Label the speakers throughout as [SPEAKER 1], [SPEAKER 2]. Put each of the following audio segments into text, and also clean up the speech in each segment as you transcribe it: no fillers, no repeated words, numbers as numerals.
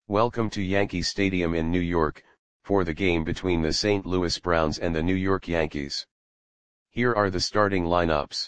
[SPEAKER 1] Welcome to Yankee Stadium in New York, for the game between the St. Louis Browns and the New York Yankees. Here are the starting lineups.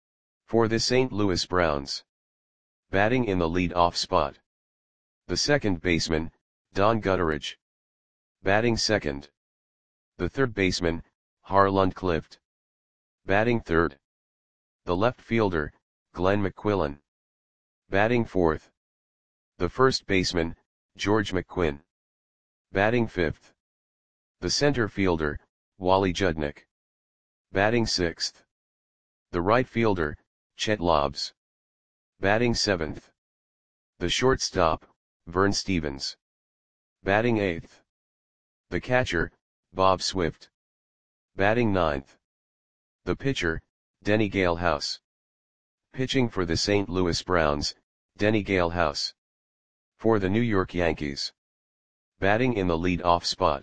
[SPEAKER 1] For the St. Louis Browns. Batting in the lead-off spot. The second baseman, Don Gutteridge. Batting second. The third baseman, Harland Clift. Batting third. The left fielder, Glenn McQuillan. Batting fourth. The first baseman, George McQuinn. Batting fifth. The center fielder, Wally Judnick. Batting sixth. The right fielder, Chet Lobbs. Batting seventh. The shortstop, Vern Stephens. Batting eighth. The catcher, Bob Swift. Batting ninth. The pitcher, Denny Galehouse. Pitching for the St. Louis Browns, Denny Galehouse. For the New York Yankees. Batting in the lead-off spot.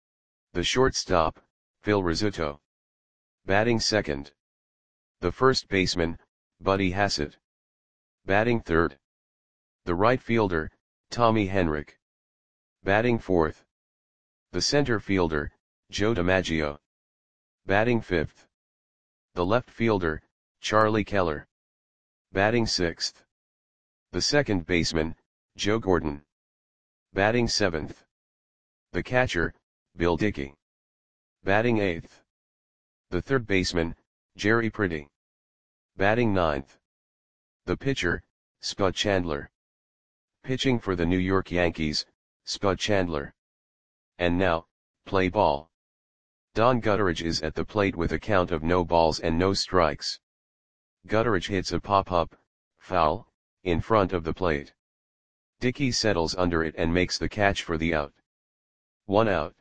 [SPEAKER 1] The shortstop, Phil Rizzuto. Batting second. The first baseman, Buddy Hassett. Batting third. The right fielder, Tommy Henrich. Batting fourth. The center fielder, Joe DiMaggio. Batting fifth. The left fielder, Charlie Keller. Batting sixth. The second baseman, Joe Gordon. Batting seventh. The catcher, Bill Dickey. Batting eighth. The third baseman, Jerry Pretty. Batting ninth. The pitcher, Spud Chandler. Pitching for the New York Yankees, Spud Chandler. And now, play ball. Don Gutteridge is at the plate with a count of no balls and no strikes. Gutteridge hits a pop-up, foul, in front of the plate. Dickey settles under it and makes the catch for the out. 1 out.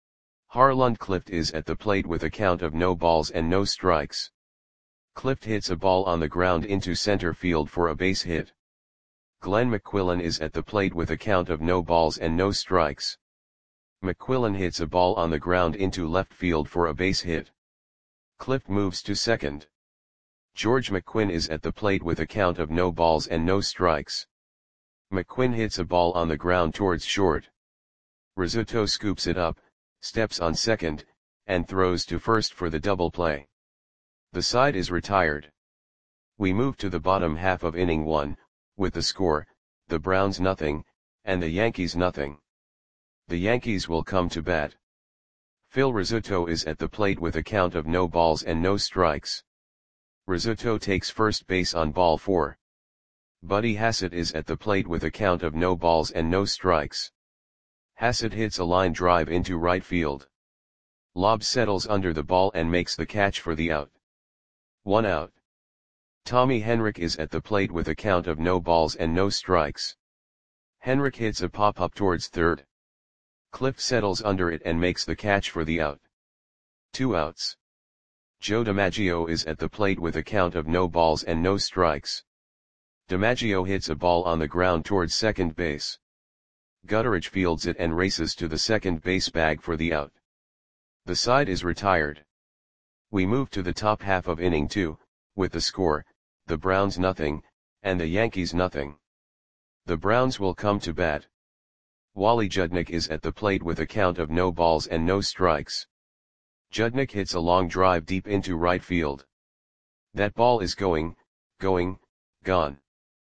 [SPEAKER 1] Harland Clift is at the plate with a count of no balls and no strikes. Clift hits a ball on the ground into center field for a base hit. Glenn McQuillan is at the plate with a count of no balls and no strikes. McQuillan hits a ball on the ground into left field for a base hit. Clift moves to second. George McQuinn is at the plate with a count of no balls and no strikes. McQuinn hits a ball on the ground towards short. Rizzuto scoops it up, steps on second, and throws to first for the double play. The side is retired. We move to the bottom half of inning 1, with the score, the Browns nothing, and the Yankees nothing. The Yankees will come to bat. Phil Rizzuto is at the plate with a count of no balls and no strikes. Rizzuto takes first base on ball 4. Buddy Hassett is at the plate with a count of no balls and no strikes. Hassett hits a line drive into right field. Lobbs settles under the ball and makes the catch for the out. 1 out. Tommy Henrich is at the plate with a count of no balls and no strikes. Henrich hits a pop-up towards third. Clift settles under it and makes the catch for the out. 2 outs. Joe DiMaggio is at the plate with a count of no balls and no strikes. DiMaggio hits a ball on the ground towards second base. Gutteridge fields it and races to the second base bag for the out. The side is retired. We move to the top half of inning 2, with the score, the Browns nothing, and the Yankees nothing. The Browns will come to bat. Wally Judnick is at the plate with a count of no balls and no strikes. Judnick hits a long drive deep into right field. That ball is going, gone.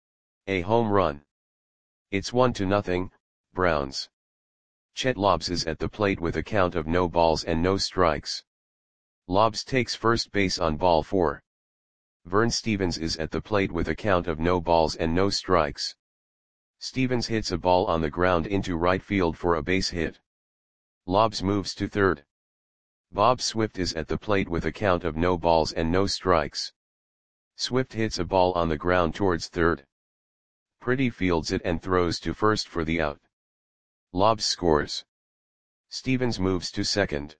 [SPEAKER 1] A home run. It's 1-0, Browns. Chet Lobbs is at the plate with a count of no balls and no strikes. Lobbs takes first base on ball 4. Vern Stephens is at the plate with a count of no balls and no strikes. Stephens hits a ball on the ground into right field for a base hit. Lobbs moves to third. Bob Swift is at the plate with a count of no balls and no strikes. Swift hits a ball on the ground towards third. Pretty fields it and throws to first for the out. Lobbs scores. Stephens moves to second.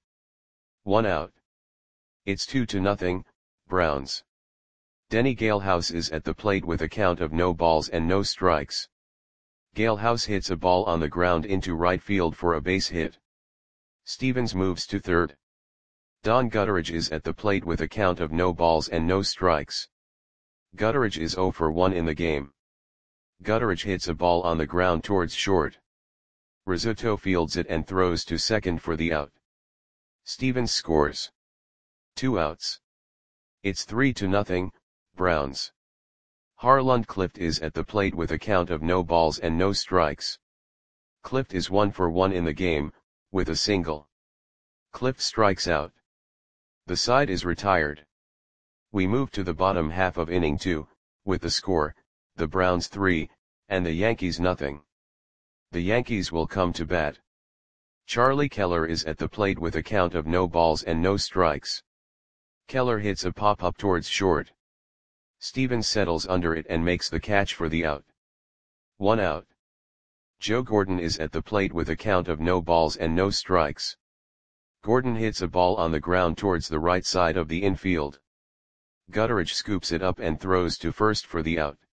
[SPEAKER 1] 1 out. It's 2-0, Browns. Denny Galehouse is at the plate with a count of no balls and no strikes. Galehouse hits a ball on the ground into right field for a base hit. Stephens moves to third. Don Gutteridge is at the plate with a count of no balls and no strikes. Gutteridge is 0 for 1 in the game. Gutteridge hits a ball on the ground towards short. Rizzuto fields it and throws to second for the out. Stevens scores. 2 outs. It's 3-0, Browns. Harlund Clift is at the plate with a count of no balls and no strikes. Clift is 1 for 1 in the game, with a single. Clift strikes out. The side is retired. We move to the bottom half of inning 2, with the score, the Browns 3, and the Yankees nothing. The Yankees will come to bat. Charlie Keller is at the plate with a count of no balls and no strikes. Keller hits a pop-up towards short. Stevens settles under it and makes the catch for the out. 1 out. Joe Gordon is at the plate with a count of no balls and no strikes. Gordon hits a ball on the ground towards the right side of the infield. Gutteridge scoops it up and throws to first for the out.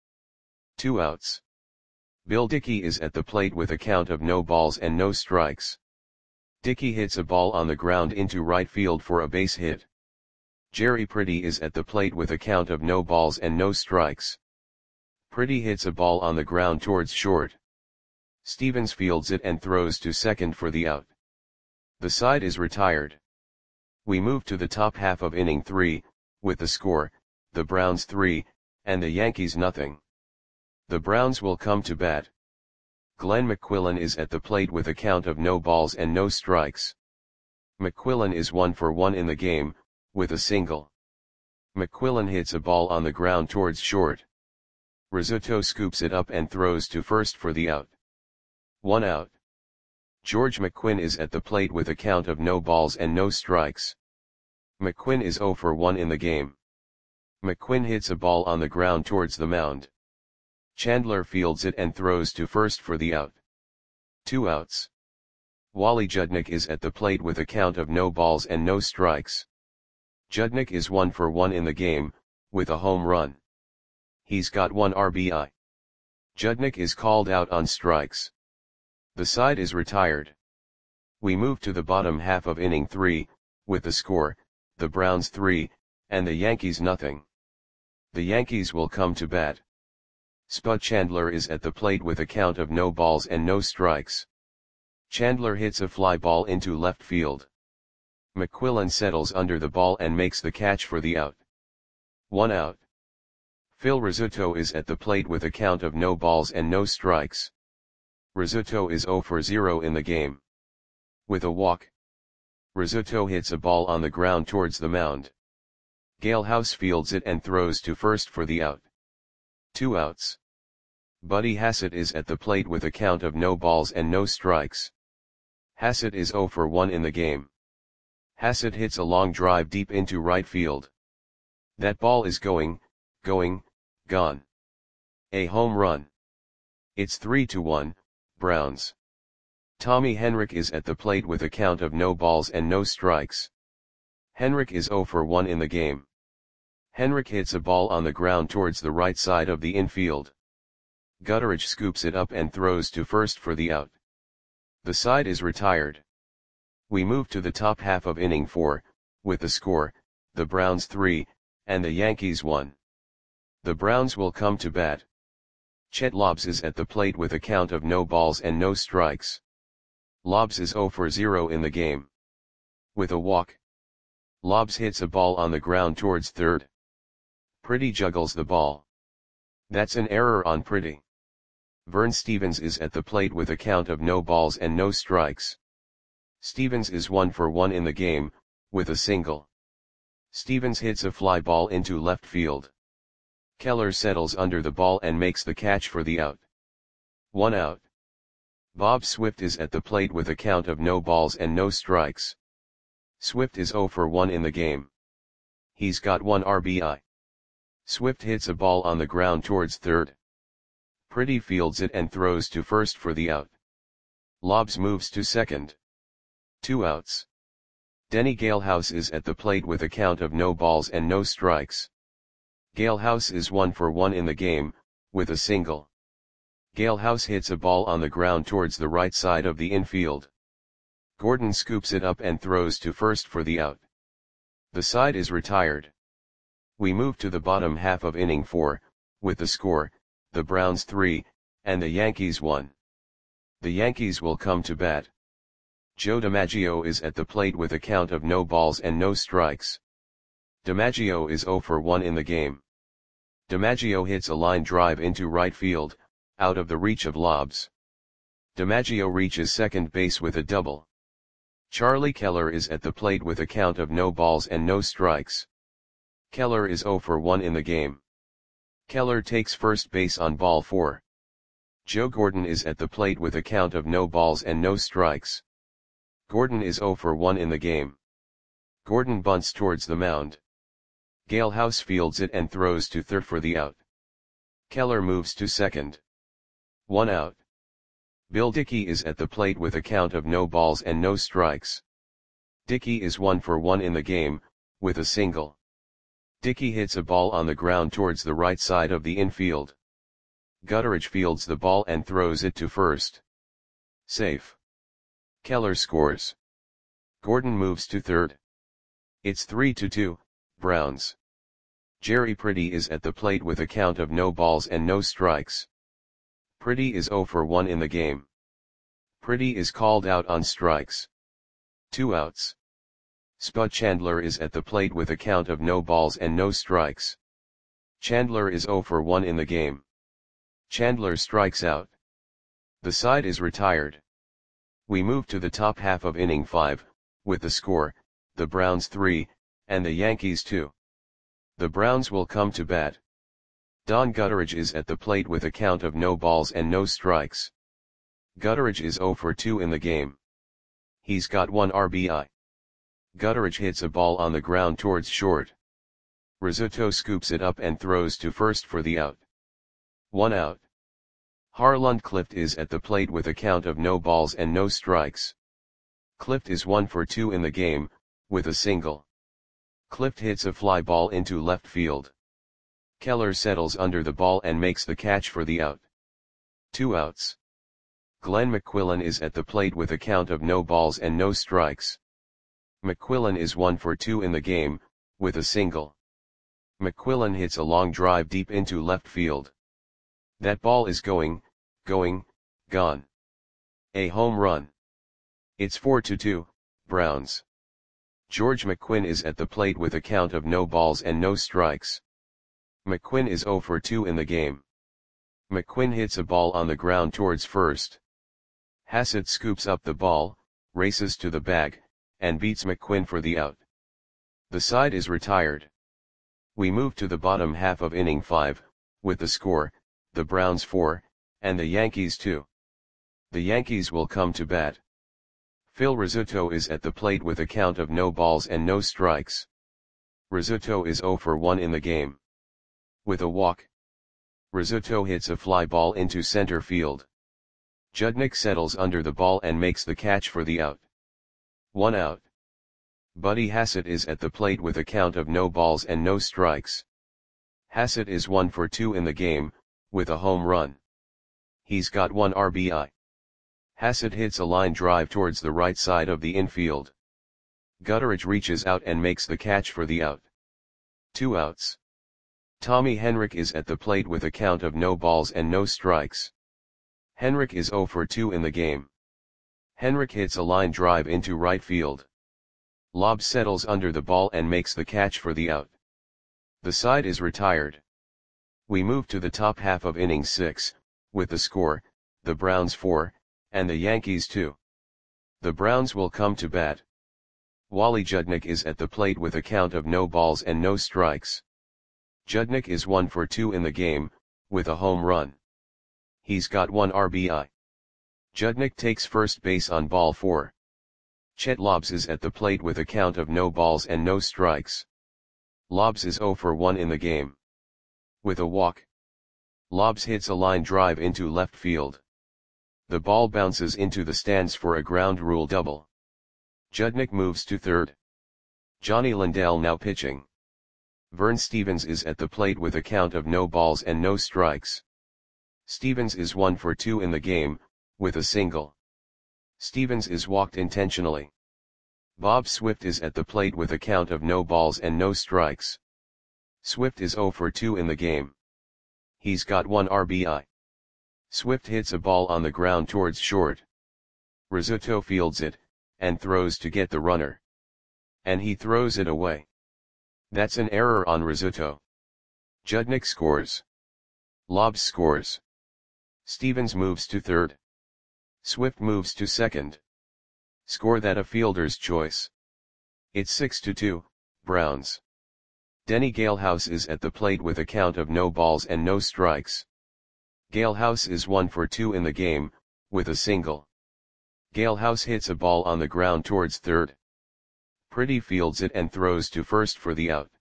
[SPEAKER 1] 2 outs. Bill Dickey is at the plate with a count of no balls and no strikes. Dickey hits a ball on the ground into right field for a base hit. Jerry Pretty is at the plate with a count of no balls and no strikes. Pretty hits a ball on the ground towards short. Stevens fields it and throws to second for the out. The side is retired. We move to the top half of inning 3, with the score, the Browns 3, and the Yankees nothing. The Browns will come to bat. Glenn McQuillan is at the plate with a count of no balls and no strikes. McQuillan is 1 for 1 in the game, with a single. McQuillan hits a ball on the ground towards short. Rizzuto scoops it up and throws to first for the out. 1 out. George McQuinn is at the plate with a count of no balls and no strikes. McQuinn is 0 for 1 in the game. McQuinn hits a ball on the ground towards the mound. Chandler fields it and throws to first for the out. 2 outs. Wally Judnick is at the plate with a count of no balls and no strikes. Judnick is 1 for 1 in the game, with a home run. He's got 1 RBI. Judnick is called out on strikes. The side is retired. We move to the bottom half of inning 3, with the score, the Browns 3, and the Yankees nothing. The Yankees will come to bat. Spud Chandler is at the plate with a count of no balls and no strikes. Chandler hits a fly ball into left field. McQuillan settles under the ball and makes the catch for the out. 1 out. Phil Rizzuto is at the plate with a count of no balls and no strikes. Rizzuto is 0 for 0 in the game. With a walk. Rizzuto hits a ball on the ground towards the mound. Gale House fields it and throws to first for the out. 2 outs. Buddy Hassett is at the plate with a count of no balls and no strikes. Hassett is 0 for 1 in the game. Hassett hits a long drive deep into right field. That ball is gone. A home run. It's 3-1, Browns. Tommy Henrich is at the plate with a count of no balls and no strikes. Henrich is 0 for 1 in the game. Henrich hits a ball on the ground towards the right side of the infield. Gutteridge scoops it up and throws to first for the out. The side is retired. We move to the top half of inning 4, with the score, the Browns 3, and the Yankees 1. The Browns will come to bat. Chet Lobbs is at the plate with a count of no balls and no strikes. Lobbs is 0 for 0 in the game. With a walk. Lobbs hits a ball on the ground towards third. Pretty juggles the ball. That's an error on Pretty. Vern Stevens is at the plate with a count of no balls and no strikes. Stevens is 1 for 1 in the game, with a single. Stevens hits a fly ball into left field. Keller settles under the ball and makes the catch for the out. 1 out. Bob Swift is at the plate with a count of no balls and no strikes. Swift is 0 for 1 in the game. He's got 1 RBI. Swift hits a ball on the ground towards third. Pretty fields it and throws to first for the out. Lobbs moves to second. 2 outs. Denny Galehouse is at the plate with a count of no balls and no strikes. Galehouse is 1 for 1 in the game, with a single. Galehouse hits a ball on the ground towards the right side of the infield. Gordon scoops it up and throws to first for the out. The side is retired. We move to the bottom half of inning 4, with the score, the Browns 3, and the Yankees 1. The Yankees will come to bat. Joe DiMaggio is at the plate with a count of no balls and no strikes. DiMaggio is 0 for 1 in the game. DiMaggio hits a line drive into right field, out of the reach of lobs. DiMaggio reaches second base with a double. Charlie Keller is at the plate with a count of no balls and no strikes. Keller is 0 for 1 in the game. Keller takes first base on ball 4. Joe Gordon is at the plate with a count of no balls and no strikes. Gordon is 0 for 1 in the game. Gordon bunts towards the mound. Gale House fields it and throws to third for the out. Keller moves to second. 1 out. Bill Dickey is at the plate with a count of no balls and no strikes. Dickey is 1 for 1 in the game, with a single. Dickey hits a ball on the ground towards the right side of the infield. Gutteridge fields the ball and throws it to first. Safe. Keller scores. Gordon moves to third. It's 3-2, Browns. Jerry Pretty is at the plate with a count of no balls and no strikes. Pretty is 0 for 1 in the game. Pretty is called out on strikes. 2 outs. Spud Chandler is at the plate with a count of no balls and no strikes. Chandler is 0 for 1 in the game. Chandler strikes out. The side is retired. We move to the top half of inning 5, with the score, the Browns 3, and the Yankees 2. The Browns will come to bat. Don Gutteridge is at the plate with a count of no balls and no strikes. Gutteridge is 0 for 2 in the game. He's got 1 RBI. Gutteridge hits a ball on the ground towards short. Rizzuto scoops it up and throws to first for the out. 1 out. Harland Clift is at the plate with a count of no balls and no strikes. Clift is 1 for 2 in the game, with a single. Clift hits a fly ball into left field. Keller settles under the ball and makes the catch for the out. 2 outs. Glenn McQuillan is at the plate with a count of no balls and no strikes. McQuillan is 1 for 2 in the game, with a single. McQuillan hits a long drive deep into left field. That ball is gone. A home run. It's 4-2, Browns. George McQuinn is at the plate with a count of no balls and no strikes. McQuinn is 0 for 2 in the game. McQuinn hits a ball on the ground towards first. Hassett scoops up the ball, races to the bag, and beats McQuinn for the out. The side is retired. We move to the bottom half of inning 5, with the score, the Browns 4, and the Yankees 2. The Yankees will come to bat. Phil Rizzuto is at the plate with a count of no balls and no strikes. Rizzuto is 0 for 1 in the game. With a walk. Rizzuto hits a fly ball into center field. Judnick settles under the ball and makes the catch for the out. 1 out. Buddy Hassett is at the plate with a count of no balls and no strikes. Hassett is 1 for 2 in the game, with a home run. He's got 1 RBI. Hassett hits a line drive towards the right side of the infield. Gutteridge reaches out and makes the catch for the out. 2 outs. Tommy Henrich is at the plate with a count of no balls and no strikes. Henrich is 0 for 2 in the game. Henrich hits a line drive into right field. Lobb settles under the ball and makes the catch for the out. The side is retired. We move to the top half of inning 6, with the score, the Browns 4, and the Yankees 2. The Browns will come to bat. Wally Judnick is at the plate with a count of no balls and no strikes. Judnick is 1 for 2 in the game, with a home run. He's got 1 RBI. Judnick takes first base on ball 4. Chet Lobbs is at the plate with a count of no balls and no strikes. Lobbs is 0 for 1 in the game. With a walk. Lobbs hits a line drive into left field. The ball bounces into the stands for a ground rule double. Judnick moves to third. Johnny Lindell now pitching. Vern Stevens is at the plate with a count of no balls and no strikes. Stevens is 1 for 2 in the game, with a single. Stevens is walked intentionally. Bob Swift is at the plate with a count of no balls and no strikes. Swift is 0 for 2 in the game. He's got 1 RBI. Swift hits a ball on the ground towards short. Rizzuto fields it, and throws to get the runner. And he throws it away. That's an error on Rizzuto. Judnik scores. Lobs scores. Stevens moves to third. Swift moves to second. Score that a fielder's choice. It's 6-2, Browns. Denny Galehouse is at the plate with a count of no balls and no strikes. Galehouse is 1 for 2 in the game, with a single. Galehouse hits a ball on the ground towards third. Pretty fields it and throws to first for the out.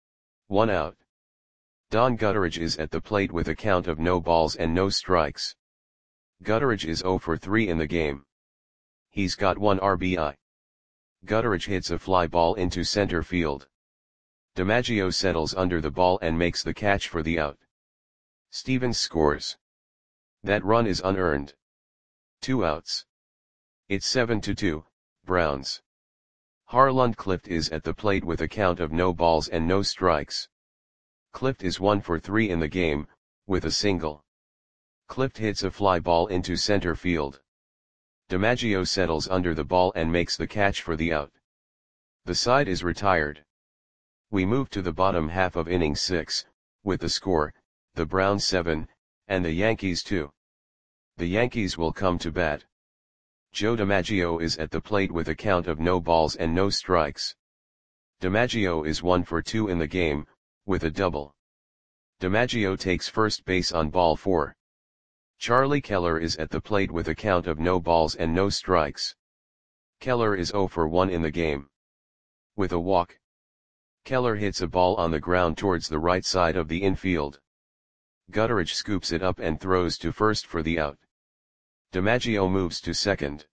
[SPEAKER 1] 1 out. Don Gutteridge is at the plate with a count of no balls and no strikes. Gutteridge is 0 for 3 in the game. He's got 1 RBI. Gutteridge hits a fly ball into center field. DiMaggio settles under the ball and makes the catch for the out. Stevens scores. That run is unearned. 2 outs. It's 7-2, Browns. Harlund Clift is at the plate with a count of no balls and no strikes. Clift is 1 for 3 in the game, with a single. Clift hits a fly ball into center field. DiMaggio settles under the ball and makes the catch for the out. The side is retired. We move to the bottom half of inning 6, with the score, the Browns 7, and the Yankees 2. The Yankees will come to bat. Joe DiMaggio is at the plate with a count of no balls and no strikes. DiMaggio is 1 for 2 in the game, with a double. DiMaggio takes first base on ball 4. Charlie Keller is at the plate with a count of no balls and no strikes. Keller is 0 for 1 in the game. With a walk. Keller hits a ball on the ground towards the right side of the infield. Gutteridge scoops it up and throws to first for the out. DiMaggio moves to second.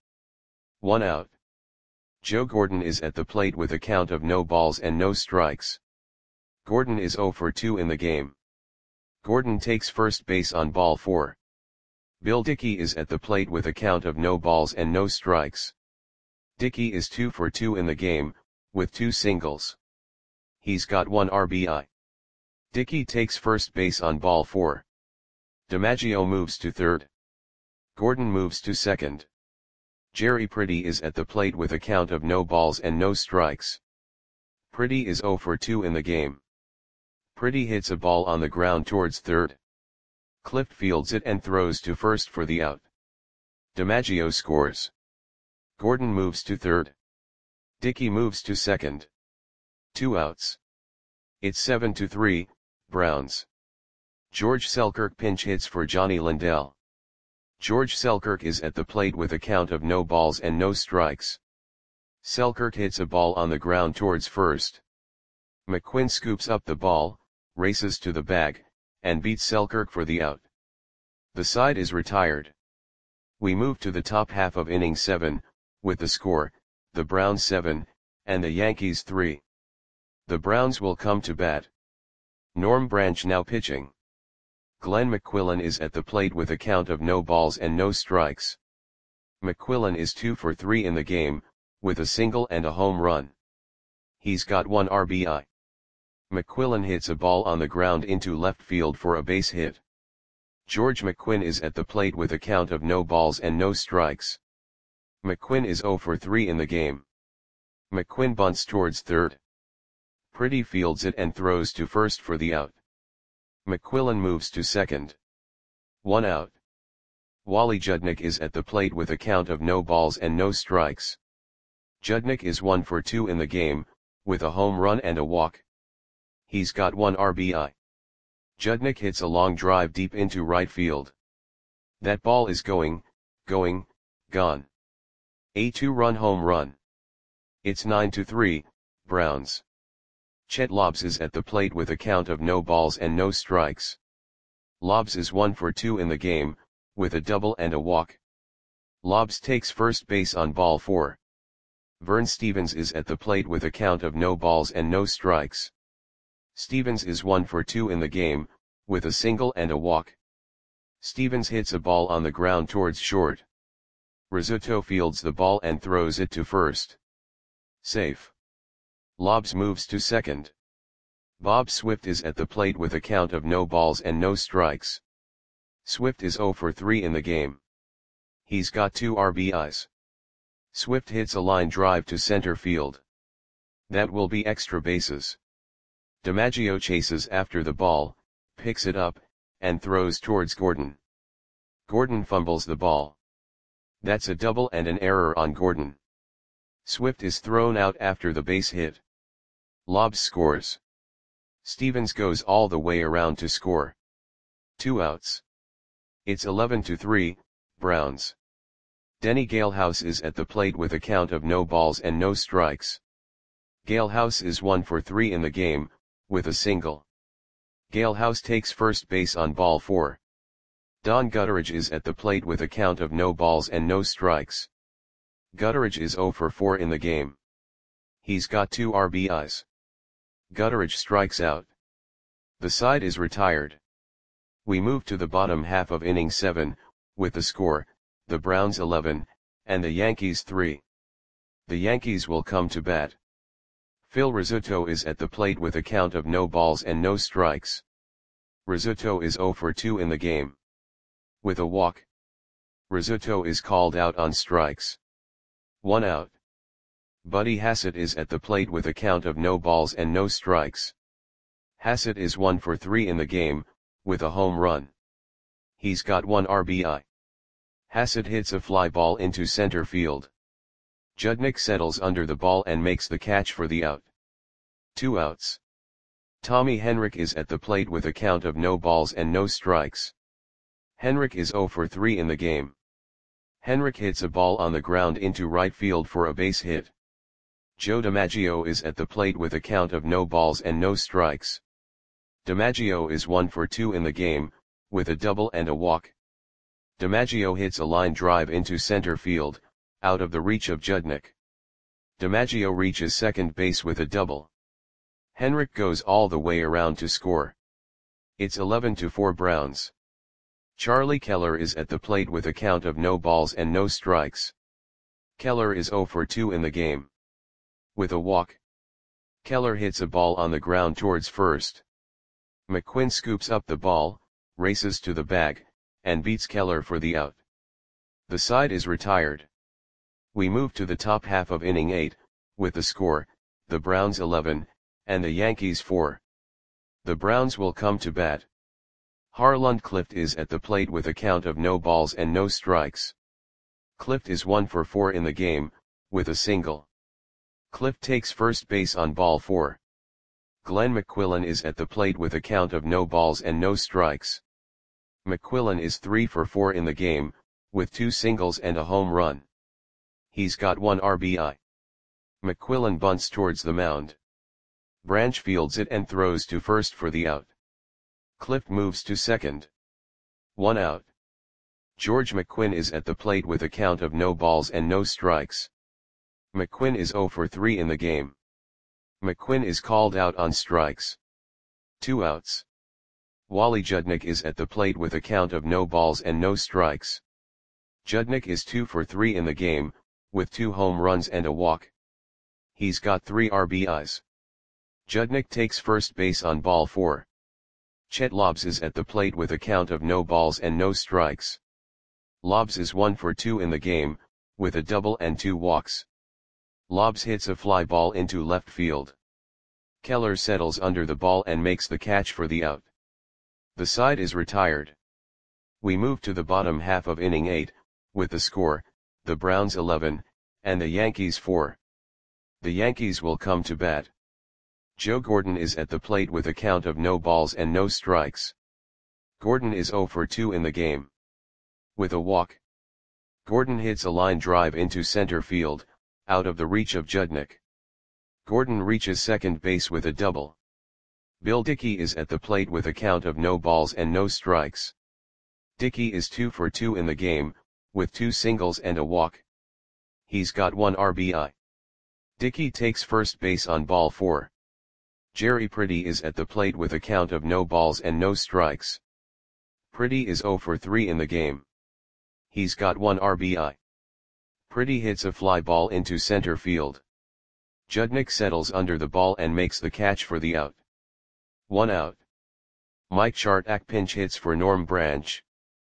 [SPEAKER 1] 1 out. Joe Gordon is at the plate with a count of no balls and no strikes. Gordon is 0 for 2 in the game. Gordon takes first base on ball 4. Bill Dickey is at the plate with a count of no balls and no strikes. Dickey is 2 for 2 in the game, with 2 singles. He's got 1 RBI. Dickey takes first base on ball 4. DiMaggio moves to third. Gordon moves to second. Jerry Pretty is at the plate with a count of no balls and no strikes. Pretty is 0 for 2 in the game. Pretty hits a ball on the ground towards third. Clift fields it and throws to first for the out. DiMaggio scores. Gordon moves to third. Dickey moves to second. 2 outs. It's 7-3, Browns. George Selkirk pinch hits for Johnny Lindell. George Selkirk is at the plate with a count of no balls and no strikes. Selkirk hits a ball on the ground towards first. McQuinn scoops up the ball, races to the bag, and beats Selkirk for the out. The side is retired. We move to the top half of inning 7, with the score, the Browns 7, and the Yankees 3. The Browns will come to bat. Norm Branch now pitching. Glenn McQuillan is at the plate with a count of no balls and no strikes. McQuillan is 2 for 3 in the game, with a single and a home run. He's got 1 RBI. McQuillan hits a ball on the ground into left field for a base hit. George McQuinn is at the plate with a count of no balls and no strikes. McQuinn is 0 for 3 in the game. McQuinn bunts towards third. Pretty fields it and throws to first for the out. McQuillan moves to second. 1 out. Wally Judnik is at the plate with a count of no balls and no strikes. Judnik is 1 for 2 in the game, with a home run and a walk. He's got 1 RBI. Judnik hits a long drive deep into right field. That ball is going, gone. A 2-run home run. It's 9-3, Browns. Chet Lobbs is at the plate with a count of no balls and no strikes. Lobbs is 1 for 2 in the game, with a double and a walk. Lobbs takes first base on ball 4. Vern Stevens is at the plate with a count of no balls and no strikes. Stevens is 1 for 2 in the game, with a single and a walk. Stevens hits a ball on the ground towards short. Rizzuto fields the ball and throws it to first. Safe. Lobbs moves to second. Bob Swift is at the plate with a count of no balls and no strikes. Swift is 0 for 3 in the game. He's got 2 RBIs. Swift hits a line drive to center field. That will be extra bases. DiMaggio chases after the ball, picks it up, and throws towards Gordon. Gordon fumbles the ball. That's a double and an error on Gordon. Swift is thrown out after the base hit. Lobbs scores. Stevens goes all the way around to score. 2 outs. It's 11-3, Browns. Denny Galehouse is at the plate with a count of no balls and no strikes. Galehouse is 1 for 3 in the game, with a single. Galehouse takes first base on ball 4. Don Gutteridge is at the plate with a count of no balls and no strikes. Gutteridge is 0 for 4 in the game. He's got 2 RBIs. Gutteridge strikes out. The side is retired. We move to the bottom half of inning 7, with the score, the Browns 11, and the Yankees 3. The Yankees will come to bat. Phil Rizzuto is at the plate with a count of no balls and no strikes. Rizzuto is 0 for 2 in the game. With a walk. Rizzuto is called out on strikes. 1 out. Buddy Hassett is at the plate with a count of no balls and no strikes. Hassett is 1 for 3 in the game, with a home run. He's got 1 RBI. Hassett hits a fly ball into center field. Judnick settles under the ball and makes the catch for the out. 2 outs. Tommy Henrich is at the plate with a count of no balls and no strikes. Henrich is 0 for 3 in the game. Henrich hits a ball on the ground into right field for a base hit. Joe DiMaggio is at the plate with a count of no balls and no strikes. DiMaggio is 1 for 2 in the game, with a double and a walk. DiMaggio hits a line drive into center field, out of the reach of Judnick. DiMaggio reaches second base with a double. Henrich goes all the way around to score. It's 11-4 Browns. Charlie Keller is at the plate with a count of no balls and no strikes. Keller is 0 for 2 in the game. With a walk. Keller hits a ball on the ground towards first. McQuinn scoops up the ball, races to the bag, and beats Keller for the out. The side is retired. We move to the top half of inning 8, with the score, the Browns 11, and the Yankees 4. The Browns will come to bat. Harland Clift is at the plate with a count of no balls and no strikes. Clift is 1 for 4 in the game, with a single. Clift takes first base on ball 4. Glenn McQuillan is at the plate with a count of no balls and no strikes. McQuillan is 3 for 4 in the game, with 2 singles and a home run. He's got 1 RBI. McQuillan bunts towards the mound. Branch fields it and throws to first for the out. Clift moves to second. 1 out. George McQuinn is at the plate with a count of no balls and no strikes. McQuinn is 0 for 3 in the game. McQuinn is called out on strikes. 2 outs. Wally Judnick is at the plate with a count of no balls and no strikes. Judnick is 2 for 3 in the game, with 2 home runs and a walk. He's got 3 RBIs. Judnick takes first base on ball 4. Chet Lobbs is at the plate with a count of no balls and no strikes. Lobbs is 1 for 2 in the game, with a double and 2 walks. Lobbs hits a fly ball into left field. Keller settles under the ball and makes the catch for the out. The side is retired. We move to the bottom half of inning 8, with the score, the Browns 11, and the Yankees 4. The Yankees will come to bat. Joe Gordon is at the plate with a count of no balls and no strikes. Gordon is 0 for 2 in the game. With a walk. Gordon hits a line drive into center field, out of the reach of Judnick. Gordon reaches second base with a double. Bill Dickey is at the plate with a count of no balls and no strikes. Dickey is 2 for 2 in the game, with 2 singles and a walk. He's got 1 RBI. Dickey takes first base on ball 4. Jerry Pretty is at the plate with a count of no balls and no strikes. Pretty is 0 for 3 in the game. He's got 1 RBI. Pretty hits a fly ball into center field. Judnick settles under the ball and makes the catch for the out. 1 out. Mike Chartak pinch hits for Norm Branch.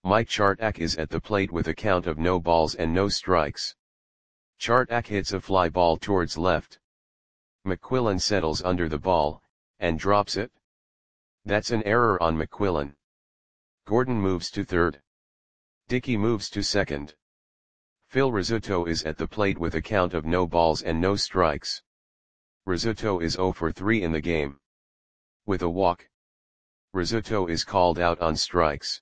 [SPEAKER 1] Mike Chartak is at the plate with a count of no balls and no strikes. Chartak hits a fly ball towards left. McQuillan settles under the ball, and drops it. That's an error on McQuillan. Gordon moves to third. Dickey moves to second. Phil Rizzuto is at the plate with a count of no balls and no strikes. Rizzuto is 0 for 3 in the game. With a walk, Rizzuto is called out on strikes.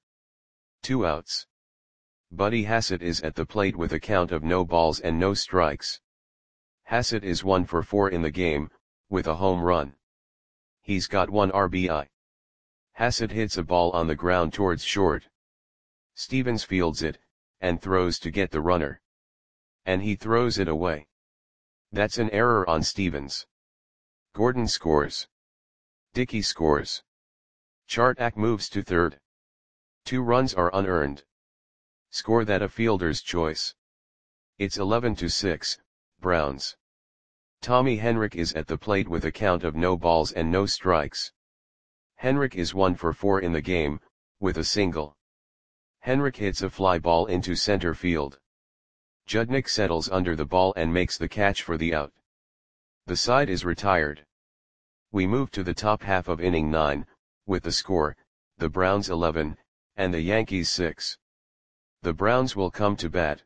[SPEAKER 1] 2 outs. Buddy Hassett is at the plate with a count of no balls and no strikes. Hassett is 1 for 4 in the game, with a home run. He's got 1 RBI. Hassett hits a ball on the ground towards short. Stevens fields it, and throws to get the runner. And he throws it away. That's an error on Stevens. Gordon scores. Dickey scores. Chartak moves to third. 2 runs are unearned. Score that a fielder's choice. It's 11-6, Browns. Tommy Henrich is at the plate with a count of no balls and no strikes. Henrich is 1 for 4 in the game, with a single. Henrich hits a fly ball into center field. Judnick settles under the ball and makes the catch for the out. The side is retired. We move to the top half of inning 9, with the score, the Browns 11, and the Yankees 6. The Browns will come to bat.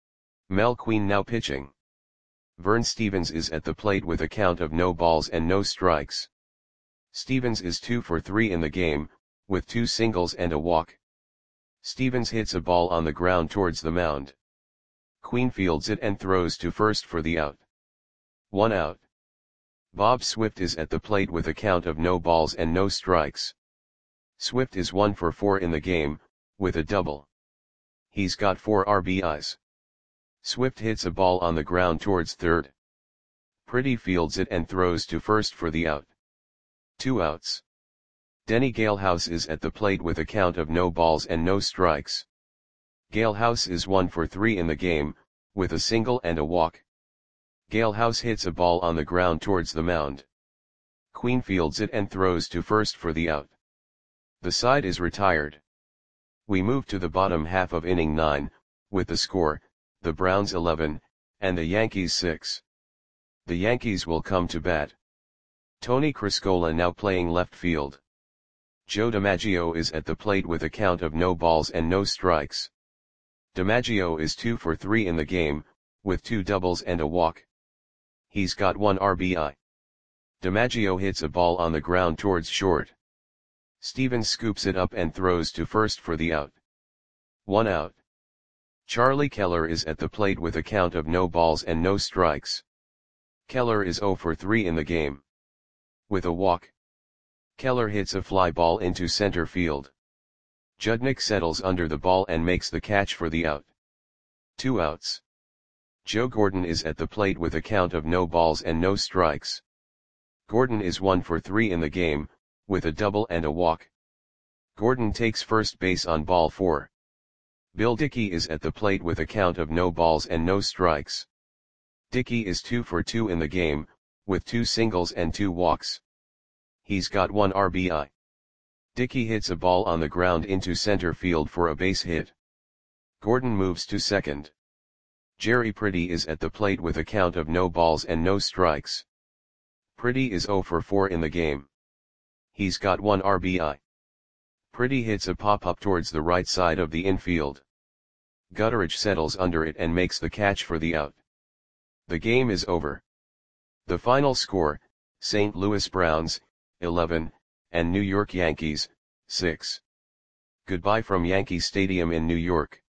[SPEAKER 1] Mel Queen now pitching. Vern Stevens is at the plate with a count of no balls and no strikes. Stevens is 2 for 3 in the game, with 2 singles and a walk. Stevens hits a ball on the ground towards the mound. Queen fields it and throws to first for the out. 1 out. Bob Swift is at the plate with a count of no balls and no strikes. Swift is 1 for 4 in the game, with a double. He's got 4 RBIs. Swift hits a ball on the ground towards third. Pretty fields it and throws to first for the out. 2 outs. Denny Galehouse is at the plate with a count of no balls and no strikes. Galehouse is 1 for 3 in the game, with a single and a walk. Galehouse hits a ball on the ground towards the mound. Queen fields it and throws to first for the out. The side is retired. We move to the bottom half of inning 9, with the score, the Browns 11, and the Yankees 6. The Yankees will come to bat. Tony Criscola now playing left field. Joe DiMaggio is at the plate with a count of no balls and no strikes. DiMaggio is 2 for 3 in the game, with 2 doubles and a walk. He's got 1 RBI. DiMaggio hits a ball on the ground towards short. Stevens scoops it up and throws to first for the out. 1 out. Charlie Keller is at the plate with a count of no balls and no strikes. Keller is 0 for 3 in the game. With a walk. Keller hits a fly ball into center field. Judnick settles under the ball and makes the catch for the out. 2 outs. Joe Gordon is at the plate with a count of no balls and no strikes. Gordon is 1 for 3 in the game, with a double and a walk. Gordon takes first base on ball 4. Bill Dickey is at the plate with a count of no balls and no strikes. Dickey is 2 for 2 in the game, with 2 singles and 2 walks. He's got 1 RBI. Dickey hits a ball on the ground into center field for a base hit. Gordon moves to second. Jerry Pretty is at the plate with a count of no balls and no strikes. Pretty is 0 for 4 in the game. He's got 1 RBI. Pretty hits a pop-up towards the right side of the infield. Gutteridge settles under it and makes the catch for the out. The game is over. The final score, St. Louis Browns, 11, and New York Yankees, 6. Goodbye from Yankee Stadium in New York.